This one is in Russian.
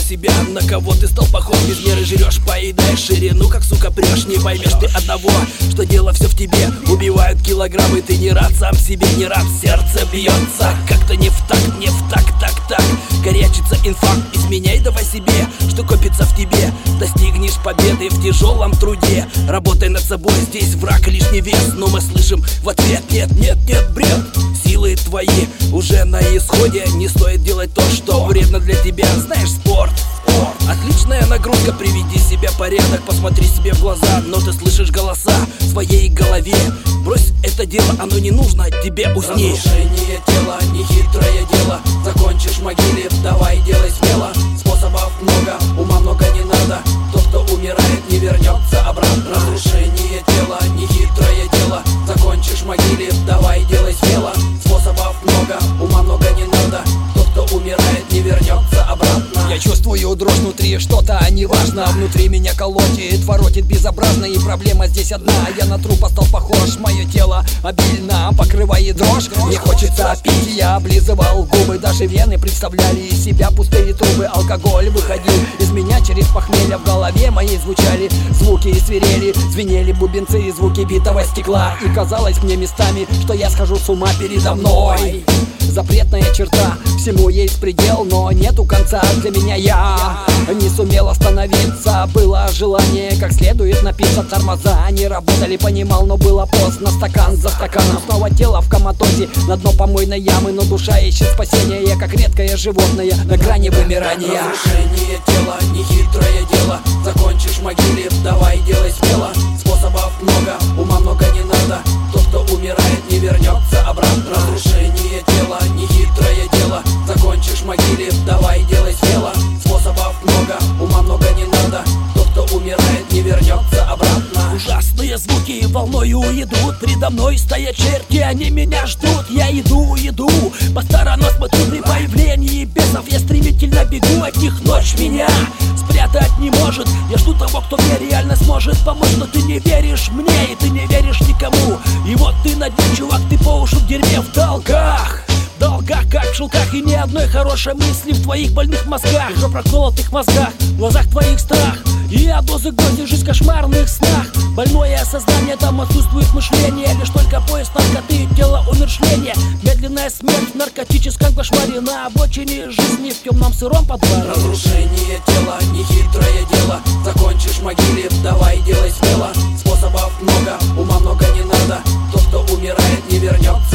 себя, на кого ты стал похож. Без меры жрешь, поедаешь ширину, как сука прешь. Не поймешь ты одного, что дело все в тебе. Убивают килограммы, ты не рад сам себе, не рад, сердце бьется как-то не в такт, не в такт, так. Горячится инфаркт, изменяй давай себе, что копится в тебе. Достигнешь победы в тяжелом труде. Работай над собой, здесь враг лишний вес. Но мы слышим в ответ: нет, нет, нет, бред. Силы твои уже на исходе. Не стоит делать то, что вредно для тебя. Знаешь, спорт, отличная нагрузка. Приведи себя в порядок, посмотри себе в глаза. Но ты слышишь голоса в своей голове. Брось это дело, оно не нужно тебе, усни. Разрушение тела, нехитрое дело. Закончишь в могиле, давай делай смело. Способов много, ума много не надо. Тот, кто умирает, не вернется обратно. Разрушение тела, нехитрое дело. Закончишь в могиле, давай делай смело. Способов много, ума много не надо. Тот, кто умирает, не вернется обратно. Я чувствую дрожь внутри, что-то неважно. Внутри меня колотит, воротит безобразно. И проблема здесь одна, я на трупа стал похож. Мое тело обильно покрывает дрожь. Мне хочется пить, я облизывал губы. Даже вены представляли из себя пустые трубы. Алкоголь выходил из меня через похмелье. В голове моей звучали звуки и свирели. Звенели бубенцы и звуки битого стекла. И казалось мне местами, что я схожу с ума передо мной. Запретная черта, всему есть предел, но нету конца. Для меня я не сумел остановиться. Было желание как следует напиться. Тормоза не работали, понимал, но было поздно. Стакан за стаканом, снова тело в коматозе. На дно помойной ямы, но душа ищет спасения. Я как редкое животное на грани вымирания. Разрушение тела, нехитрое дело. Закончишь в могиле, давай делай смело. Способов много, ума много не надо. Тот, кто умирает, не вернется обратно. Разрушение тела, нехитрое дело. Закончишь в могиле, давай делай смело. Способов много, ума много не надо. Тот, кто умирает, не вернется обратно. Ужасные звуки волною идут. Предо мной стоят черти, они меня ждут. Я иду, по сторонам смотрю при появлении бесов. Я стремительно бегу, от них ночь меня спрятать не может. Я жду того, кто мне реально сможет помочь. Но ты не веришь мне, и ты не веришь никому. И вот ты на дне, чувак, ты по уши в дерьме, в долгах. В долгах, как в шелках, и ни одной хорошей мысли в твоих больных мозгах. В проколотых мозгах, в глазах твоих страх. И от дозы к дозе жизнь в кошмарных снах. Больное сознание, там отсутствует мышление. Лишь только поезд наркоты, тело умершления. Медленная смерть в наркотическом кошмаре. На обочине жизни в темном сыром подвале. Разрушение тела, нехитрое дело. Закончишь в могиле, давай делай смело. Способов много, ума много не надо. Тот, кто умирает, не вернется